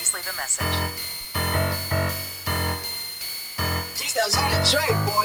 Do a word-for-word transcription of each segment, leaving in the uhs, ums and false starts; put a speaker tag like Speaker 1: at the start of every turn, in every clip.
Speaker 1: Please leave a message.
Speaker 2: These on the track, boy.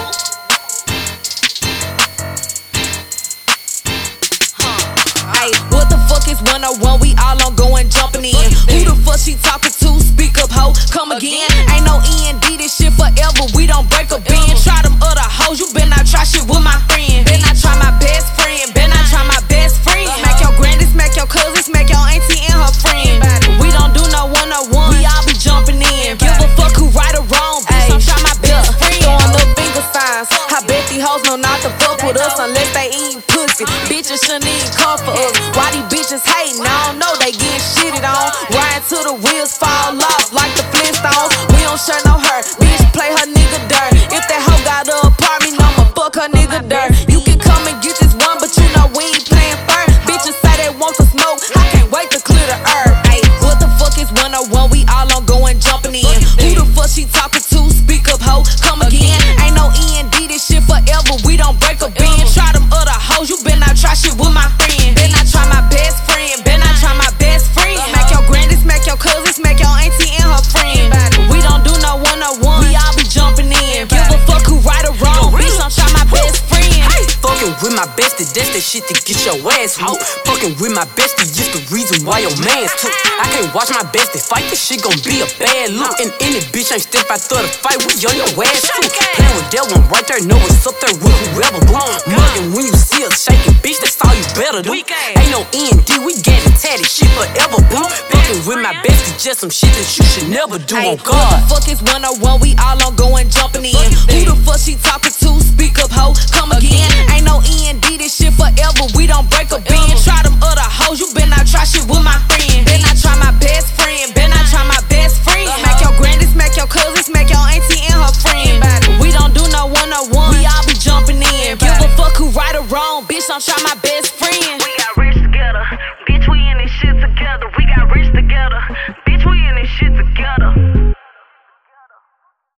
Speaker 3: Hey, what the fuck is one oh one? We all on going jumping in. Who the fuck she talking to? Speak up, ho, come again. Ain't no E and D, this shit forever. We don't break a bend. Try them other hoes, you better not try shit with my friend. Better not try my best friend. Better not try my best friend. Smack your granny, smack your cousin, smack your auntie and her friend. We don't do no one oh one. We all be jumping in. Give a fuck who right or wrong. Bitch, I'm try my best friend. Throwing up finger signs. I bet these hoes know not to fuck with us unless they eat pussy. Bitches shouldn't even come for us. Why these bitches hating? I don't know, they getting shitted on. Riding till the wheels fall off like the Flintstones. We don't share no hurt. Bitch, play her nigga dirt. If that hoe got a apartment, I'ma fuck her nigga dirt. You can come and get this one, but you know we ain't playing fair. Bitches say they want to smoke. I can't wait to clear the earth. Ay, what the fuck is one oh one? We all on going jumping in. Who the fuck she talking to? Speak up, ho, come again. Ain't no E and D, this shit forever. We don't break a bend. Try them other hoes, you better not try shit with my friend. Better not try my best friend. Better not try my best friend. Smack your granny, smack your cousin, smack your auntie and her friend. We don't do no one oh one. We all be jumping in. Give a fuck who right or wrong. Bitch, don't try my best friend.
Speaker 2: Fucking with my bestie, that's that shit to get your ass whooped. Fucking with my bestie is the reason why your man's took. I can't watch my bestie fight, this shit gon' be a bad look. And any bitch ain't step out through the fight, we on your ass too. Playing with that one right there, know it's up there with whoever boo. Mugging when you see us shaking, bitch, that's all you better do. Ain't no E and D, we get it tatty, shit forever boo. Fucking with my bestie, just some shit that you should never do on God.
Speaker 3: What the fuck is one oh one? We all on going jumping in. Who the fuck she talking to? Speak up, ho, come again. Ain't no E and D, this shit forever. We don't break a bend. Try them other hoes, you better not try shit with my friend. Better not try my best friend. Better not try my best friend. Smack your granny, smack your cousin, smack your auntie and her friend. We don't do no one oh one. We all be jumping in. Give a fuck who right or wrong. Bitch, don't try my best friend.